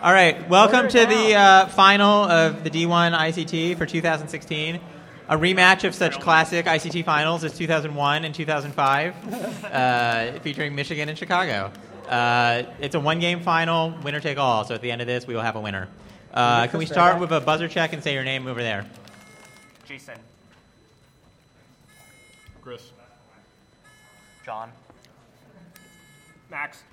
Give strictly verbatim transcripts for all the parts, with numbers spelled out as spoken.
All right, welcome to the uh, final of the D one I C T for two thousand sixteen. A rematch of such classic I C T finals as two thousand one and two thousand five, uh, featuring Michigan and Chicago. Uh, it's a one-game final, winner take all. So at the end of this, we will have a winner. Uh, can we start with a buzzer check and say your name over there? Jason. Chris. John. Max.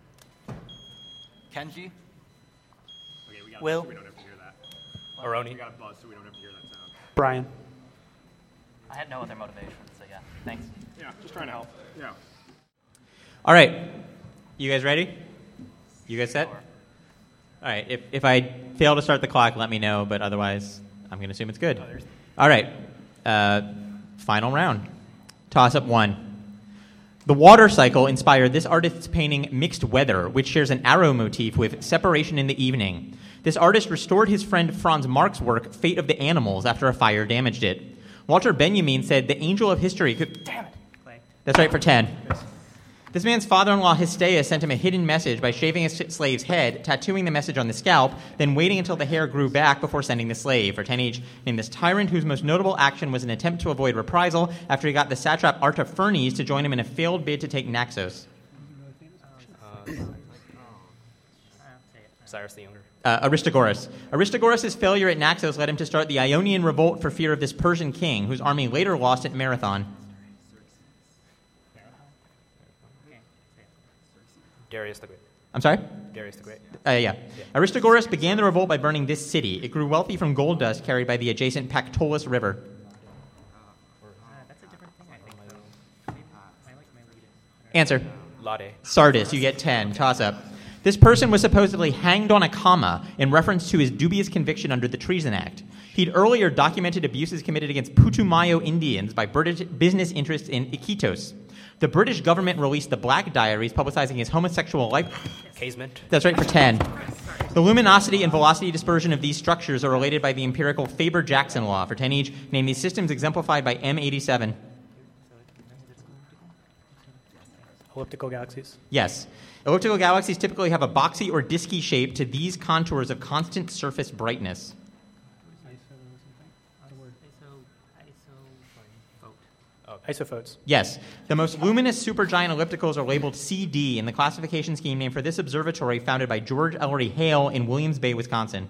Kenji. Okay, we got Will. so we don't have to hear that. Aroni. We got a buzz so we don't have to hear that sound. Brian. I had no other motivation, so yeah, thanks. Yeah, just trying to help. Yeah. All right, you guys ready? You guys set? Sure. All right, if, if I fail to start the clock, let me know, but otherwise, I'm going to assume it's good. All right, uh, final round. Toss-up one. The water cycle inspired this artist's painting Mixed Weather, which shares an arrow motif with separation in the evening. This artist restored his friend Franz Marc's work, Fate of the Animals, after a fire damaged it. Walter Benjamin said the angel of history could... Damn it. Clay. That's right, for ten. This man's father-in-law, Hystea, sent him a hidden message by shaving his slave's head, tattooing the message on the scalp, then waiting until the hair grew back before sending the slave. For ten each, named this tyrant whose most notable action was an attempt to avoid reprisal after he got the satrap Artaphernes to join him in a failed bid to take Naxos. Uh, Cyrus the Younger. Uh, Aristogoras. Aristogoras' failure at Naxos led him to start the Ionian revolt for fear of this Persian king, whose army later lost at Marathon. Darius the Great. I'm sorry? Darius the Great. Uh, yeah. yeah. Aristogoras began the revolt by burning this city. It grew wealthy from gold dust carried by the adjacent Pactolus River. Uh, that's a different thing, I think. Maybe, I like my lead. Answer. Lade. Sardis. You get ten. Toss up. This person was supposedly hanged on a comma in reference to his dubious conviction under the Treason Act. He'd earlier documented abuses committed against Putumayo Indians by British business interests in Iquitos. The British government released the Black Diaries, publicizing his homosexual life. Casement. That's right, for ten. The luminosity and velocity dispersion of these structures are related by the empirical Faber-Jackson law. For ten each, name these systems exemplified by M eighty-seven. Elliptical galaxies. Yes. Elliptical galaxies typically have a boxy or disky shape to these contours of constant surface brightness. Oh, isophotes. Yes. The most luminous supergiant ellipticals are labeled C D in the classification scheme named for this observatory founded by George Ellery Hale in Williams Bay, Wisconsin.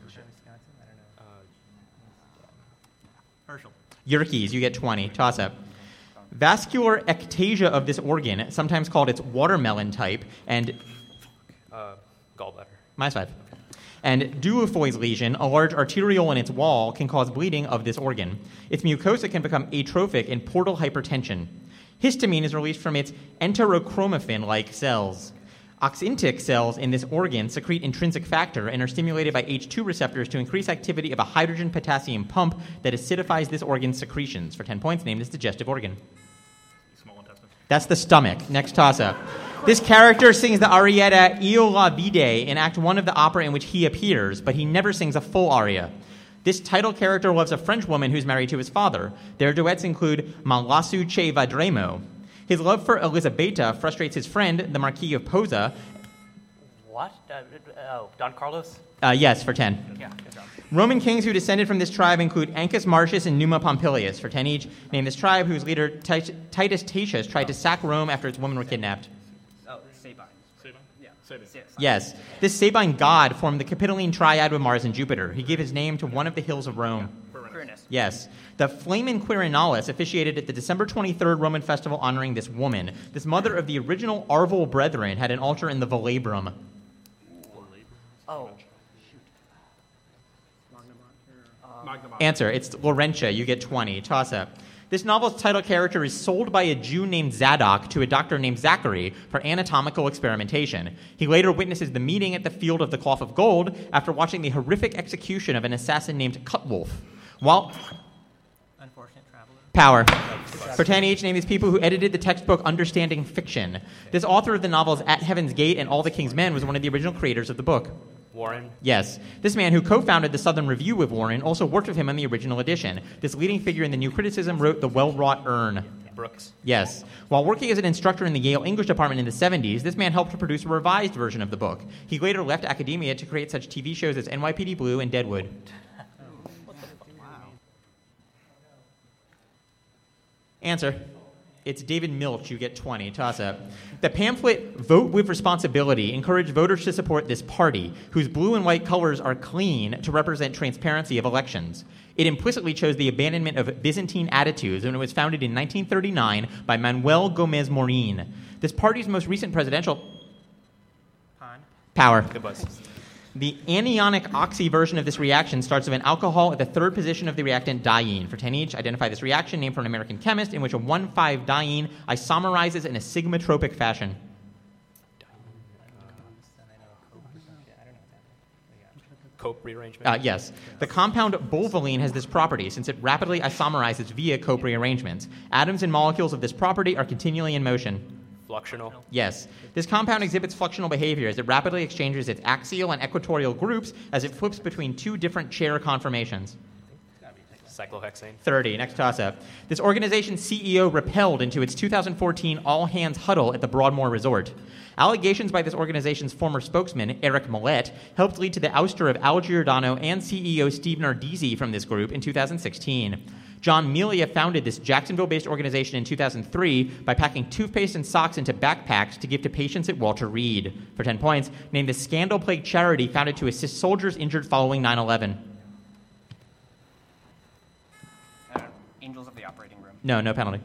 Herschel. Yerkes, you get twenty. Toss up. Vascular ectasia of this organ, sometimes called its watermelon type, and... Uh, gallbladder. Minus five. And Duofoy's lesion, a large arteriole in its wall, can cause bleeding of this organ. Its mucosa can become atrophic in portal hypertension. Histamine is released from its enterochromaffin-like cells. Oxyntic cells in this organ secrete intrinsic factor and are stimulated by H two receptors to increase activity of a hydrogen-potassium pump that acidifies this organ's secretions. For ten points, name this digestive organ. Small intestine. That's the stomach. Next toss-up. This character sings the arietta Io la vide in Act one of the opera in which he appears, but he never sings a full aria. This title character loves a French woman who's married to his father. Their duets include Ma lasu che vadremo. His love for Elisabetta frustrates his friend, the Marquis of Posa. What? Uh, oh, Don Carlos? Uh, yes, for ten. Yeah, good job. Roman kings who descended from this tribe include Ancus Marcius and Numa Pompilius. For ten each, name this tribe whose leader Tit- Titus Tatius tried to sack Rome after its women were kidnapped. Oh, Sabine. Sabine? Yeah. Sabine. Yes. Yes, this Sabine god formed the Capitoline triad with Mars and Jupiter. He gave his name to one of the hills of Rome. Quirinus. Yes. The Flamen Quirinalis officiated at the December twenty-third Roman festival honoring this woman. This mother of the original Arval Brethren had an altar in the Velabrum. Oh. Magnamon. Answer, it's Laurentia. You get twenty. Toss up. This novel's title character is sold by a Jew named Zadok to a doctor named Zachary for anatomical experimentation. He later witnesses the meeting at the Field of the Cloth of Gold after watching the horrific execution of an assassin named Cutwolf. While... Unfortunate traveler. Power. For ten each, name these people who edited the textbook Understanding Fiction. This author of the novels At Heaven's Gate and All the King's Men was one of the original creators of the book. Warren. Yes. This man, who co-founded the Southern Review with Warren, also worked with him on the original edition. This leading figure in the New Criticism wrote The Well-Wrought Urn. Brooks. Yes. While working as an instructor in the Yale English department in the seventies, this man helped to produce a revised version of the book. He later left academia to create such T V shows as N Y P D Blue and Deadwood. Answer. It's David Milch. You get twenty. Toss up. The pamphlet Vote with Responsibility encouraged voters to support this party, whose blue and white colors are clean to represent transparency of elections. It implicitly chose the abandonment of Byzantine attitudes when it was founded in nineteen thirty-nine by Manuel Gomez Morin. This party's most recent presidential Pond. power. Good buzz. The anionic oxy version of this reaction starts with an alcohol at the third position of the reactant diene. For ten each, identify this reaction named for an American chemist in which a one five diene isomerizes in a sigmatropic fashion. Cope rearrangement. Uh, yes. The compound bovalene has this property since it rapidly isomerizes via Cope rearrangements. Atoms and molecules of this property are continually in motion. Fluxional. Yes. This compound exhibits fluxional behavior as it rapidly exchanges its axial and equatorial groups as it flips between two different chair conformations. Cyclohexane. thirty. Next toss-up. This organization's C E O repelled into its two thousand fourteen all-hands huddle at the Broadmoor Resort. Allegations by this organization's former spokesman, Eric Millett, helped lead to the ouster of Al Giordano and C E O Steve Nardizzi from this group in two thousand sixteen. John Melia founded this Jacksonville-based organization in two thousand three by packing toothpaste and socks into backpacks to give to patients at Walter Reed. For ten points, named the scandal-plagued charity founded to assist soldiers injured following nine eleven. Uh, Angels of the Operating Room. No, no penalty.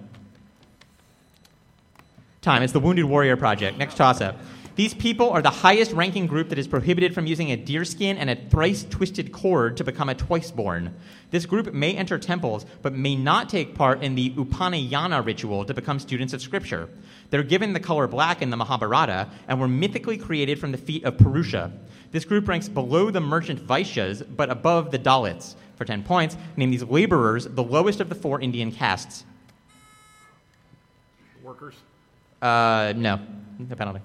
Time. It's the Wounded Warrior Project. Next toss-up. These people are the highest-ranking group that is prohibited from using a deerskin and a thrice-twisted cord to become a twice-born. This group may enter temples, but may not take part in the Upanayana ritual to become students of Scripture. They're given the color black in the Mahabharata and were mythically created from the feet of Purusha. This group ranks below the merchant Vaishyas, but above the Dalits. For ten points, name these laborers the lowest of the four Indian castes. Workers. Uh, no. No penalty.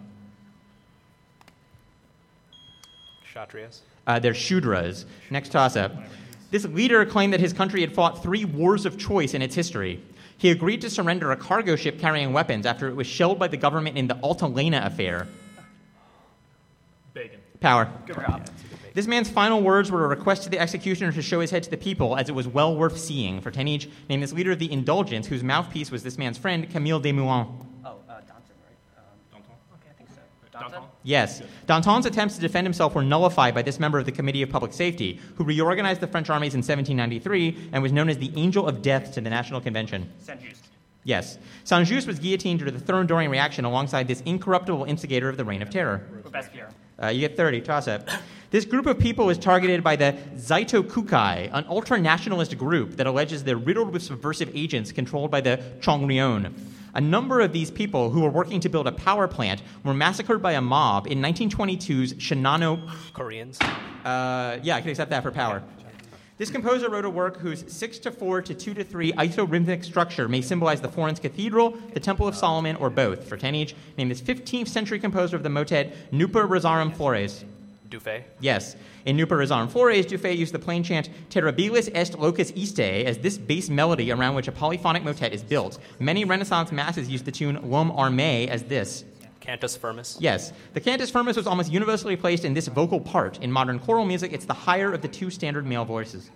Kshatriyas. Uh, they're Shudras. Next toss-up. This leader claimed that his country had fought three wars of choice in its history. He agreed to surrender a cargo ship carrying weapons after it was shelled by the government in the Altalena affair. Bacon. Power. Good job. This man's final words were a request to the executioner to show his head to the people, as it was well worth seeing. For ten each, name this leader of the Indulgence, whose mouthpiece was this man's friend, Camille Desmoulins. Oh, uh, Danton, right? Um, Danton. okay, I think so. Danton? Danton? Yes. Danton's attempts to defend himself were nullified by this member of the Committee of Public Safety, who reorganized the French armies in seventeen ninety-three and was known as the Angel of Death to the National Convention. Saint-Just. Yes. Saint-Just was guillotined during the Throne-Doring reaction alongside this incorruptible instigator of the Reign of Terror. Robespierre. Uh, you get thirty. Toss-up. This group of people is targeted by the Zaito Kukai, an ultra-nationalist group that alleges they're riddled with subversive agents controlled by the Chongryon. A number of these people who were working to build a power plant were massacred by a mob in nineteen twenty-two's Shinano... Koreans. Uh, yeah, I can accept that for power. This composer wrote a work whose six to four to two to three isorhythmic structure may symbolize the Florence Cathedral, the Temple of Solomon, or both. For ten each, name this fifteenth century composer of the motet Nuper Rosarum Flores. Dufay. Yes. In Nuper Rosarum Flores, Dufay used the plain chant Terribilis est locus iste as this base melody around which a polyphonic motet is built. Many Renaissance masses used the tune L'Homme Armé as this. Cantus firmus. Yes. The cantus firmus was almost universally placed in this vocal part. In modern choral music, it's the higher of the two standard male voices.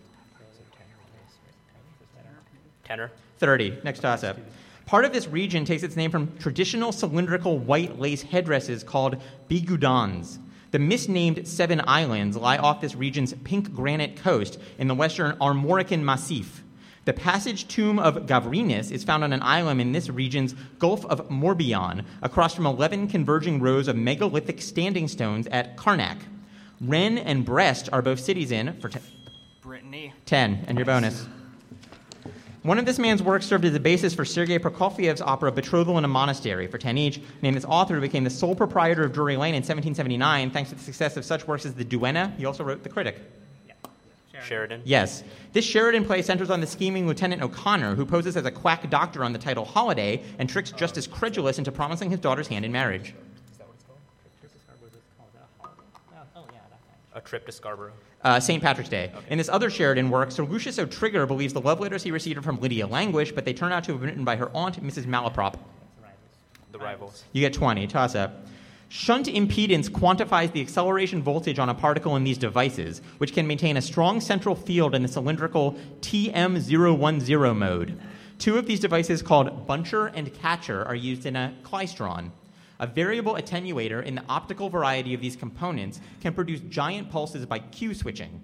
Tenor. thirty. Next toss-up. Part of this region takes its name from traditional cylindrical white lace headdresses called bigoudans. The misnamed Seven Islands lie off this region's pink granite coast in the western Armorican Massif. The passage tomb of Gavrinis is found on an island in this region's Gulf of Morbihan, across from eleven converging rows of megalithic standing stones at Karnak. Rennes and Brest are both cities in, for ten, Brittany. ten and your bonus. One of this man's works served as the basis for Sergei Prokofiev's opera Betrothal in a Monastery. For ten each, named this author who became the sole proprietor of Drury Lane in seventeen seventy-nine thanks to the success of such works as The Duenna. He also wrote The Critic. Sheridan. Yes. This Sheridan play centers on the scheming Lieutenant O'Connor, who poses as a quack doctor on the title Holiday and tricks Justice Credulous into promising his daughter's hand in marriage. Is that what it's called? Christmas card was it called? Uh, holiday? Oh, oh, yeah, that A Trip to Scarborough. Uh, Saint Patrick's Day. In this other Sheridan work, Sir Lucius O'Trigger believes the love letters he received from Lydia Languish, but they turn out to have been written by her aunt, Missus Malaprop. The Rivals. You get twenty. Toss up. Shunt impedance quantifies the acceleration voltage on a particle in these devices, which can maintain a strong central field in the cylindrical T M zero one zero mode. Two of these devices, called buncher and catcher, are used in a klystron. A variable attenuator in the optical variety of these components can produce giant pulses by Q switching.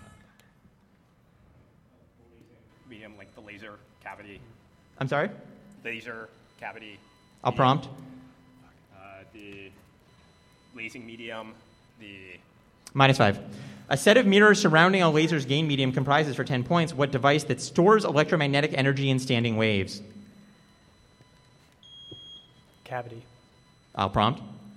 Medium, like the laser cavity. I'm sorry? Laser cavity. I'll prompt. Uh, the lasing medium. The Minus five. A set of mirrors surrounding a laser's gain medium comprises, for ten points, what device that stores electromagnetic energy in standing waves? Cavity. I'll prompt.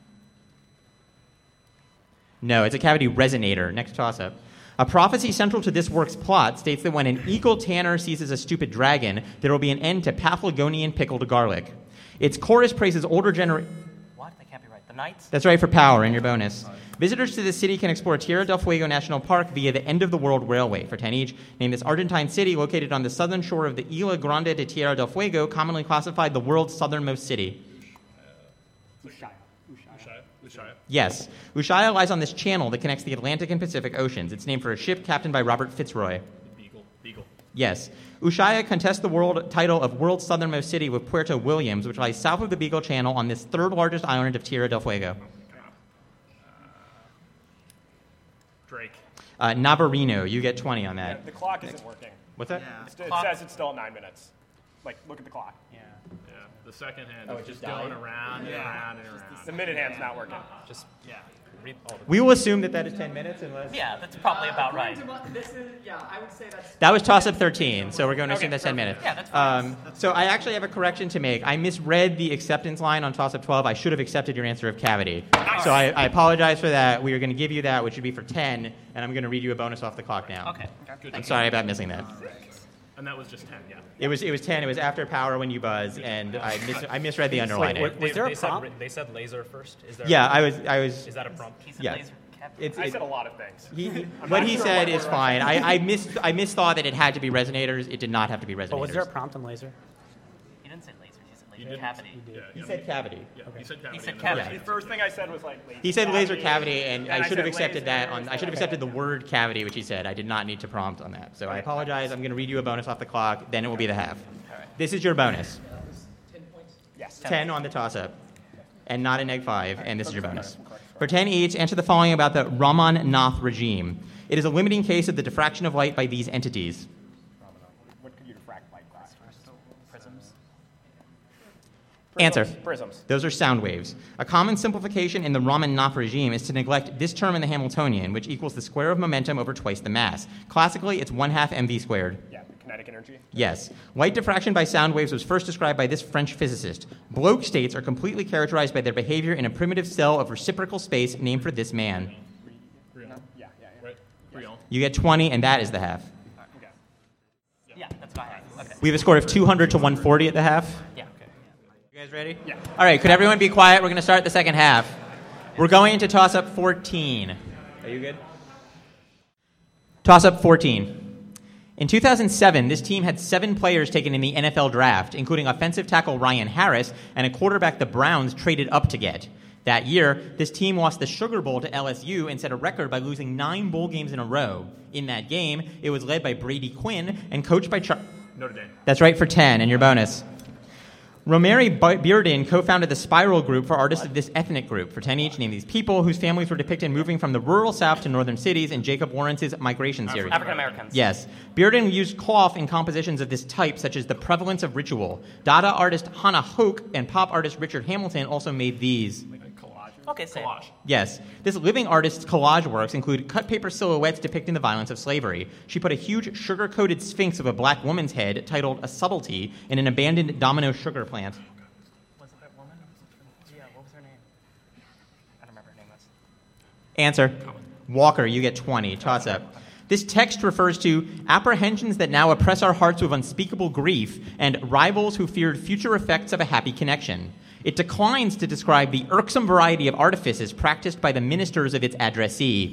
No, it's a cavity resonator. Next toss-up. A prophecy central to this work's plot states that when an eagle tanner seizes a stupid dragon, there will be an end to Paphlagonian pickled garlic. Its chorus praises older generations. What? That can't be right. The Knights? That's right, for power in your bonus. Visitors to this city can explore Tierra del Fuego National Park via the end-of-the-world railway. For ten each, name this Argentine city located on the southern shore of the Isla Grande de Tierra del Fuego, commonly classified the world's southernmost city. Ushuaia. Ushuaia. Ushuaia. Yes. Ushuaia lies on this channel that connects the Atlantic and Pacific Oceans. It's named for a ship captained by Robert Fitzroy. Beagle. Beagle. Yes. Ushuaia contests the world title of world's southernmost city with Puerto Williams, which lies south of the Beagle Channel on this third-largest island of Tierra del Fuego. Drake. Uh, Navarino, you get twenty on Yeah, that. the clock isn't working. What's that? It's- It Clock. says it's still at nine minutes. Like, look at the clock. Yeah. Yeah. The second hand Oh, is it just just going died? around and Yeah. around and around. The minute hand's not working. Just Yeah. read all the. We will assume that that is ten minutes unless... Yeah, that's probably about right. This is, yeah, I would say that's. That was toss-up thirteen, so we're going to assume Okay, that's ten minutes. Yeah, that's fine. Um, so I actually have a correction to make. I misread the acceptance line on toss-up twelve. I should have accepted your answer of cavity. So I, I apologize for that. We are going to give you that, which would be for ten, and I'm going to read you a bonus off the clock now. Okay. I'm sorry about missing that. And that was just ten, yeah. It was it was ten. It was after power when you buzz, and I mis- I misread the underlining. what- Was They- there a they said, prompt? ra- they said laser first. Is there? Yeah, I was I was. Is that a prompt? He said Yeah. laser cavity. It's, I it- said a lot of things. he, he- I'm what not he sure said what is word. fine. I I mis I misthought that it had to be resonators. It did not have to be resonators. But was there a prompt on laser? He didn't say laser. He said laser didn't? cavity. Yeah, He yeah. said cavity. Yeah, he said cavity. He said and cavity. then- The first thing I said was like laser He said laser cavity, and I I should have said accepted that. laser, On I should have accepted the word cavity, which he said. I did not need to prompt on that. So I apologize. I'm going to read you a bonus off the clock. Then it will be the half. This is your bonus. Yes. ten on the toss-up, and not an egg five, and this is your bonus. For ten each, answer the following about the Raman Nath regime. It is a limiting case of the diffraction of light by these entities. What could you diffract light by? Prisms. Answer. Prisms. Those are sound waves. A common simplification in the Raman-Nath regime is to neglect this term in the Hamiltonian, which equals the square of momentum over twice the mass. Classically, it's one half mv squared. Yeah, the kinetic energy. Yes. Light diffraction by sound waves was first described by this French physicist. Bloch states are completely characterized by their behavior in a primitive cell of reciprocal space named for this man. Yeah, yeah, yeah. Right. Real. You get twenty, and that is the half. Okay. Yeah, that's my half. Okay. We have a score of two hundred to one forty at the half. Yeah. Okay. You guys ready? Yeah. All right, could everyone be quiet? We're going to start the second half. We're going into toss-up fourteen. Are you good? Toss-up fourteen. In two thousand seven, this team had seven players taken in the N F L draft, including offensive tackle Ryan Harris and a quarterback the Browns traded up to get. That year, this team lost the Sugar Bowl to L S U and set a record by losing nine bowl games in a row. In that game, it was led by Brady Quinn and coached by Chuck. Notre Dame. That's right, for ten, and your bonus. Romary Bearden co-founded the Spiral Group for artists of this ethnic group. For ten each, name these people whose families were depicted moving from the rural South to northern cities in Jacob Lawrence's Migration series. African Americans. Yes. Bearden used cloth in compositions of this type, such as The Prevalence of Ritual. Dada artist Hannah Hoke and pop artist Richard Hamilton also made these. Okay, same. Collage. Yes. This living artist's collage works include cut paper silhouettes depicting the violence of slavery. She put a huge sugar-coated sphinx of a black woman's head, titled A Subtlety, in an abandoned Domino sugar plant. Was it that woman? Yeah, what was her name? I don't remember her name. Was. Answer. Walker, you get twenty. Toss up. This text refers to apprehensions that now oppress our hearts with unspeakable grief and rivals who feared future effects of a happy connection. It declines to describe the irksome variety of artifices practiced by the ministers of its addressee.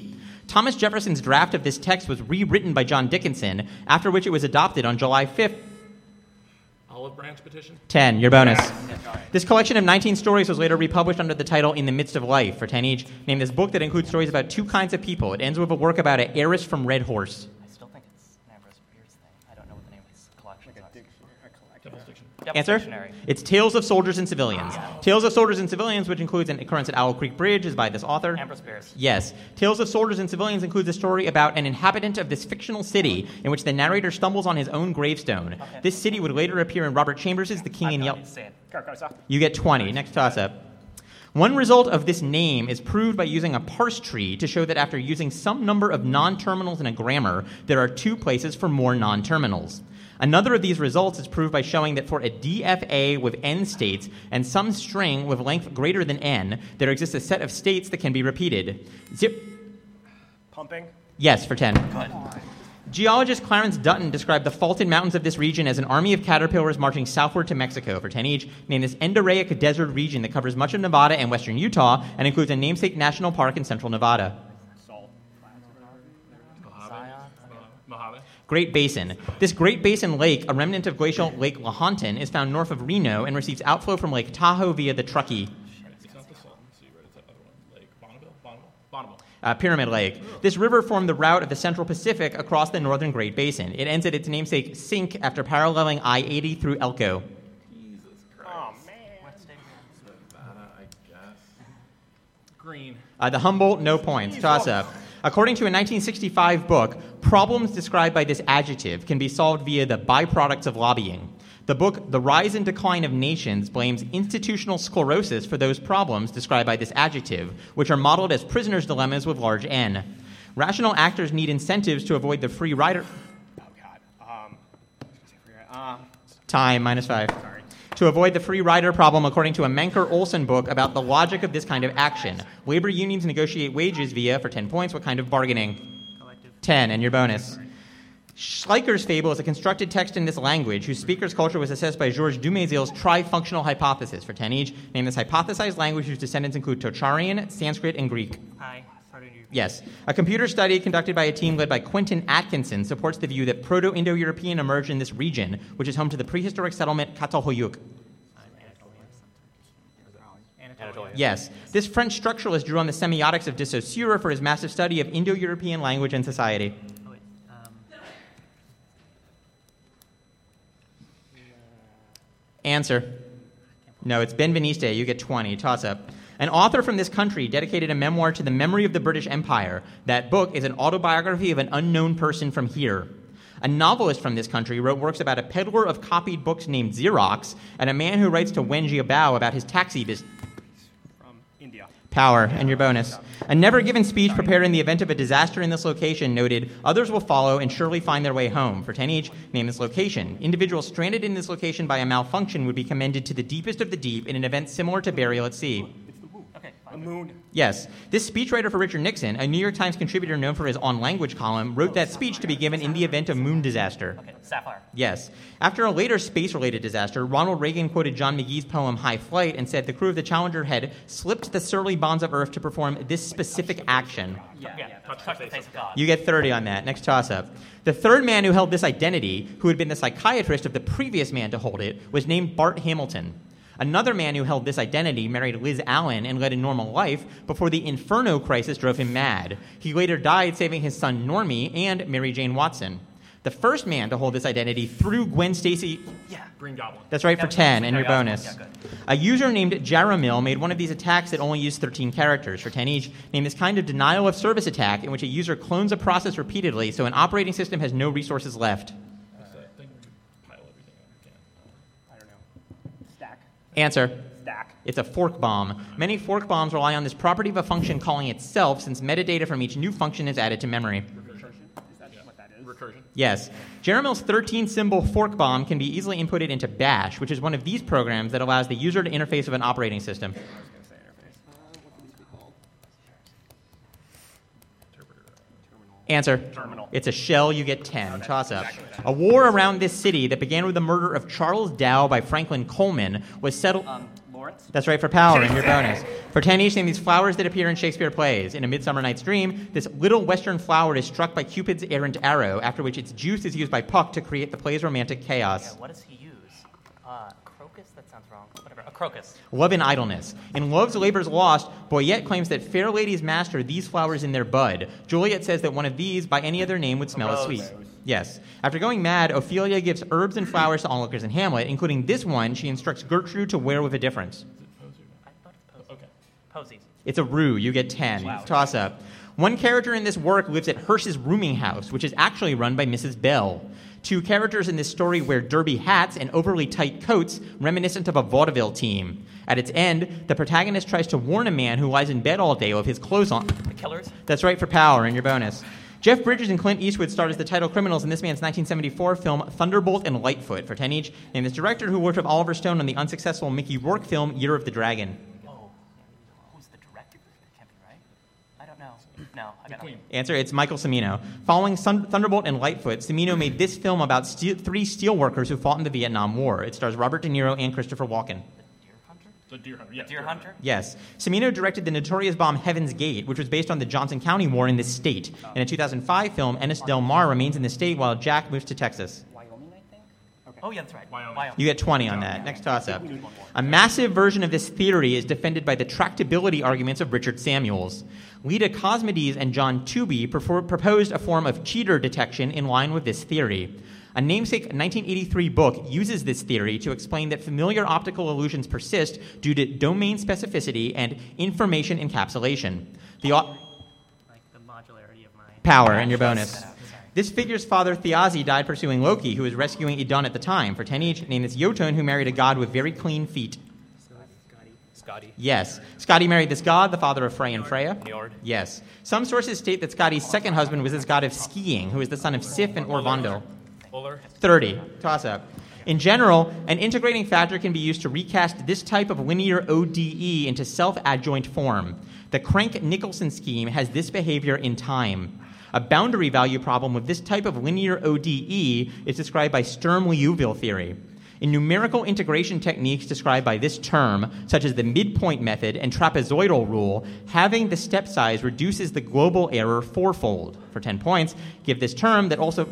Thomas Jefferson's draft of this text was rewritten by John Dickinson, after which it was adopted on July fifth. Olive branch petition? ten, your bonus. This collection of nineteen stories was later republished under the title In the Midst of Life, for ten each. Name this book that includes stories about two kinds of people. It ends with a work about an heiress from Red Horse. I still think it's an Ambrose Bierce thing. I don't know what the name of his collection Like a is. diction, a collection. Devil's Diction. Devil's Answer? Dictionary. It's Tales of Soldiers and Civilians. Tales of Soldiers and Civilians, which includes an occurrence at Owl Creek Bridge, is by this author. Ambrose Bierce. Yes. Tales of Soldiers and Civilians includes a story about an inhabitant of this fictional city in which the narrator stumbles on his own gravestone. Okay. This city would later appear in Robert Chambers' The King I've in got Yellow. it. Say it. Carcosa. You get twenty. Next toss-up. One result of this name is proved by using a parse tree to show that after using some number of non-terminals in a grammar, there are two places for more non-terminals. Another of these results is proved by showing that for a D F A with n states and some string with length greater than n, there exists a set of states that can be repeated. Zip. Pumping. Yes, for ten. Good. Geologist Clarence Dutton described the faulted mountains of this region as an army of caterpillars marching southward to Mexico. For ten each, name this endorheic desert region that covers much of Nevada and western Utah and includes a namesake national park in central Nevada. Salt. Zion. Mojave. Great Basin. This Great Basin lake, a remnant of glacial Lake Lahontan, is found north of Reno and receives outflow from Lake Tahoe via the Truckee. It's not the Salton Sea, right? It's that other one. Lake Bonneville? Bonneville? Bonneville. Uh, Pyramid Lake. This river formed the route of the Central Pacific across the northern Great Basin. It ends at its namesake sink after paralleling I eighty through Elko. Oh, man. What state? Nevada, I guess. Green. Uh, the Humboldt, no points. Toss up. According to a nineteen sixty-five book, problems described by this adjective can be solved via the byproducts of lobbying. The book, The Rise and Decline of Nations, blames institutional sclerosis for those problems described by this adjective, which are modeled as prisoners' dilemmas with large N. Rational actors need incentives to avoid the free rider... Oh, God. Um, um, Time, minus five. sorry. To avoid the free rider problem, according to a Menker-Olson book about the logic of this kind of action. Labor unions negotiate wages via, for ten points, what kind of bargaining? Collective. ten, and your bonus. Schleicher's fable is a constructed text in this language whose speaker's culture was assessed by Georges Dumézil's tri-functional hypothesis. For ten each, name this hypothesized language whose descendants include Tocharian, Sanskrit, and Greek. I. Started you. Yes. A computer study conducted by a team led by Quentin Atkinson supports the view that Proto-Indo-European emerged in this region, which is home to the prehistoric settlement Catalhoyuk. Anatolia. Yes. This French structuralist drew on the semiotics of de Saussure for his massive study of Indo-European language and society. Oh, wait. Um, Answer. No, it's Benveniste. You get twenty. Toss up. An author from this country dedicated a memoir to the memory of the British Empire. That book is an autobiography of an unknown person from here. A novelist from this country wrote works about a peddler of copied books named Xerox and a man who writes to Wen Jiabao about his taxi business. From India. Power, and your bonus. A never-given speech prepared in the event of a disaster in this location noted, others will follow and surely find their way home. For ten each, name this location. Individuals stranded in this location by a malfunction would be commended to the deepest of the deep in an event similar to burial at sea. okay. The Fine. moon. Yes, this speechwriter for Richard Nixon, a New York Times contributor known for his on-language column, wrote that speech to be given in the event of moon disaster. Okay. Sapphire. Yes. After a later space-related disaster, Ronald Reagan quoted John McGee's poem High Flight and said the crew of the Challenger had slipped the surly bonds of Earth to perform this specific action. Yeah. yeah. Touch, the face of God. You get thirty on that. Next toss-up. The third man who held this identity, who had been the psychiatrist of the previous man to hold it, was named Bart Hamilton. Another man who held this identity married Liz Allen and led a normal life before the Inferno crisis drove him mad. He later died saving his son Normie and Mary Jane Watson. The first man to hold this identity through Gwen Stacy... Yeah. Green Goblin. That's right, for ten, and your bonus. Yeah, good. A user named Jaramil made one of these attacks that only used thirteen characters. For ten each, name this kind of denial of service attack in which a user clones a process repeatedly so an operating system has no resources left. What's that thing where you pile everything on? Yeah. I don't know. Stack. Answer. Stack. It's a fork bomb. Many fork bombs rely on this property of a function calling itself since metadata from each new function is added to memory. Recursion. Is that what that is? Recursion. Yes. Jaramil's thirteen-symbol fork bomb can be easily inputted into Bash, which is one of these programs that allows the user to interface with an operating system. I was going to say interface. Uh, what could these be called? Answer. Terminal. It's a shell. You get ten. Toss up. A war around this city that began with the murder of Charles Dow by Franklin Coleman was settled... Um, Lawrence. Hearts. That's right, for power and your bonus. For ten each, name these flowers that appear in Shakespeare plays. In A Midsummer Night's Dream, this little western flower is struck by Cupid's errant arrow, after which its juice is used by Puck to create the play's romantic chaos. Yeah, what does he use? Uh, crocus? That sounds wrong. Whatever. A crocus. Love and idleness. In Love's Labour's Lost, Boyette claims that fair ladies master these flowers in their bud. Juliet says that one of these, by any other name, would smell as sweet. Yes. After going mad, Ophelia gives herbs and flowers to onlookers in Hamlet, including this one she instructs Gertrude to wear with a difference. I thought it's posies. Okay. Posies. It's a rue. You get ten. Wow. Toss up. One character in this work lives at Hirsch's rooming house, which is actually run by Missus Bell. Two characters in this story wear derby hats and overly tight coats, reminiscent of a vaudeville team. At its end, the protagonist tries to warn a man who lies in bed all day with his clothes on. The Killers? That's right, for power and your bonus. Jeff Bridges and Clint Eastwood starred as the title criminals in this man's nineteen seventy-four film Thunderbolt and Lightfoot, for ten each. Name this director who worked with Oliver Stone on the unsuccessful Mickey Rourke film Year of the Dragon. Oh. Who's the director? That can't be right. I don't know. No, I got Queen. Answer, it's Michael Cimino. Following Sun- Thunderbolt and Lightfoot, Cimino made this film about steel- three steelworkers who fought in the Vietnam War. It stars Robert De Niro and Christopher Walken. Deer Hunter? The Deer Hunter. Yeah, Deer Hunter? Yes. Cimino directed the notorious bomb Heaven's Gate, which was based on the Johnson County War in this state. In a two thousand five film, Ennis Del Mar remains in the state while Jack moves to Texas. Wyoming, I think. Okay. Oh, yeah, that's right. Wyoming. Wyoming. You get twenty on that. Next toss-up. We need one more. A massive version of this theory is defended by the tractability arguments of Richard Samuels. Leda Cosmides and John Tooby prefer- proposed a form of cheater detection in line with this theory. A namesake nineteen eighty-three book uses this theory to explain that familiar optical illusions persist due to domain specificity and information encapsulation. The au- Like the modularity of mind. power and your bonus. Sorry. This figure's father, Thiazi, died pursuing Loki, who was rescuing Idun at the time. For ten each, name this Jotun, who married a god with very clean feet. Scotty. Yes. Scotty married this god, the father of Frey and Freya. Njord. Yes. Some sources state that Scotty's second husband was this god of skiing, who is the son of Sif and Orvandil. Uller. thirty. Toss up. In general, an integrating factor can be used to recast this type of linear O D E into self-adjoint form. The Crank-Nicholson scheme has this behavior in time. A boundary value problem with this type of linear O D E is described by Sturm-Liouville theory. In numerical integration techniques described by this term, such as the midpoint method and trapezoidal rule, having the step size reduces the global error fourfold. For ten points, give this term that also...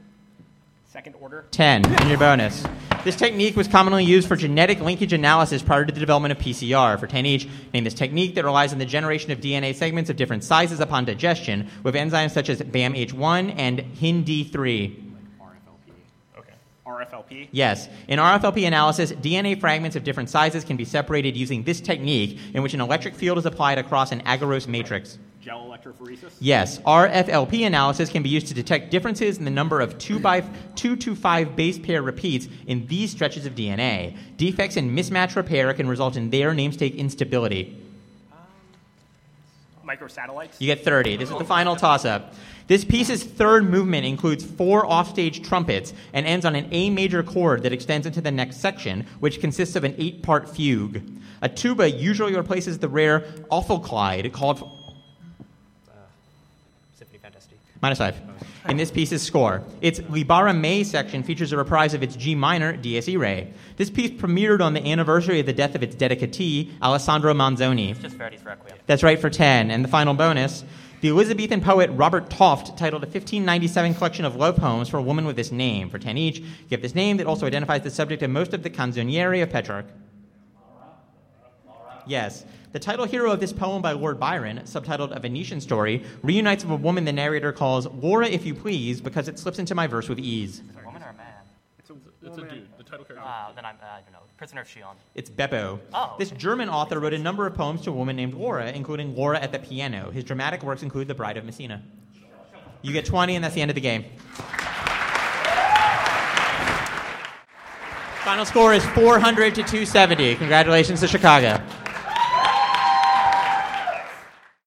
Second order. ten in your bonus. This technique was commonly used for genetic linkage analysis prior to the development of P C R. For ten each, name this technique that relies on the generation of D N A segments of different sizes upon digestion with enzymes such as B A M H one and H I N D three. R F L P. Okay. R F L P. Yes. In R F L P analysis, D N A fragments of different sizes can be separated using this technique in which an electric field is applied across an agarose matrix. Gel electrophoresis. Yes, R F L P analysis can be used to detect differences in the number of two by two to five base pair repeats in these stretches of D N A. Defects in mismatch repair can result in their namesake instability. Microsatellites. You get thirty. This is the final toss-up. This piece's third movement includes four offstage trumpets and ends on an A major chord that extends into the next section, which consists of an eight-part fugue. A tuba usually replaces the rare Ophelclyde called... Symphony Fantastique. Minus five. In this piece's score. Its Libara May section features a reprise of its G minor Dies Irae. This piece premiered on the anniversary of the death of its dedicatee, Alessandro Manzoni. It's just Verdi's Requiem. That's right, for ten. And the final bonus. The Elizabethan poet Robert Toft titled a fifteen ninety-seven collection of love poems for a woman with this name. For ten each, give this name that also identifies the subject of most of the canzoniere of Petrarch. Yes. The title hero of this poem by Lord Byron, subtitled A Venetian Story, reunites with a woman the narrator calls Laura, if you please, because it slips into my verse with ease. Is it a woman or a man? It's a, It's a dude. The title character. Uh, then I'm, uh, I don't know. Prisoner of Chillon. It's Beppo. Oh, This okay. German author wrote a number of poems to a woman named Laura, including Laura at the Piano. His dramatic works include The Bride of Messina. You get twenty, and that's the end of the game. Final score is four hundred to two seventy. Congratulations to Chicago.